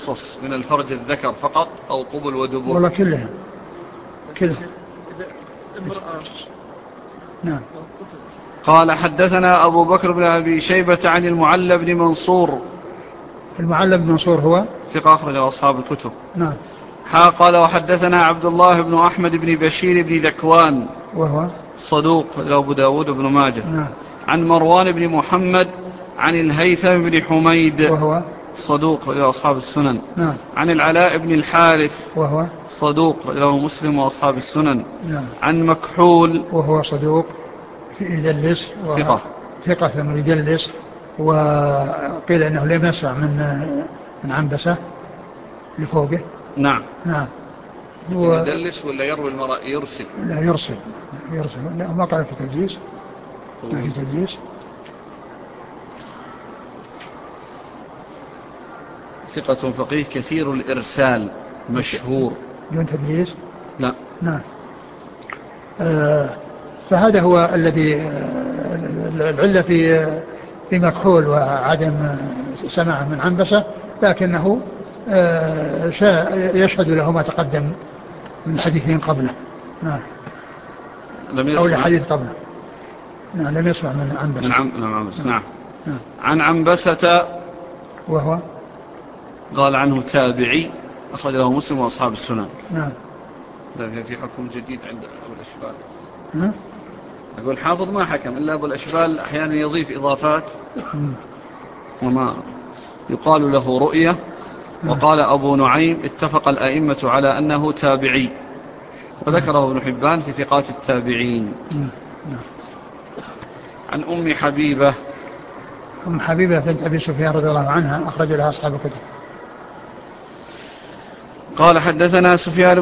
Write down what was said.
يتخصص من الفرج الذكر فقط أو قبل ودبر؟ والله كلها نعم. قال حدثنا أبو بكر بن أبي شيبة عن المعلى بن منصور. المعلى بن منصور هو ثقة أخرجه أصحاب الكتب. نعم. قال وحدثنا عبد الله بن أحمد بن بشير بن ذكوان وهو صدوق أبو داود بن ماجه. نعم. عن مروان بن محمد عن الهيثم بن حميد وهو صدوق له أصحاب السنن. نعم. عن العلاء بن الحارث وهو صدوق له مسلم وأصحاب السنن. نعم. عن مكحول وهو صدوق يدلس ثقة يدلس، وقيل أنه لم يسمع من عنبسة لفوقه. نعم. نعم. يدلس ولا يروي المرأة يرسل؟ لا يرسل. لا ما قال في تدليس. ما في تدليس. ثقة فقيه كثير الإرسال مشهور. دون تدليس؟ لا. نعم. فهذا هو الذي العلة في مكحول وعدم سماعه من عنبسة، لكنه يشهد له ما تقدم من حديثين قبله. نعم. أو الحديث قبله. نعم لم يسمع من عنبسة. نعم. عن عنبسة وهو قال عنه تابعي أخرج له مسلم وأصحاب السنن. نعم. في حكم جديد عند أبو الأشبال. أقول حافظ ما حكم إلا أبو الأشبال أحيانا يضيف إضافات وما يقال له رؤية. وقال أبو نعيم اتفق الأئمة على أنه تابعي، وذكره ابن حبان في ثقات التابعين. عن أم حبيبة. أم حبيبة بنت أبي سفيان رضي الله عنها أخرج لها أصحاب الكتب. قال حدثنا سفيان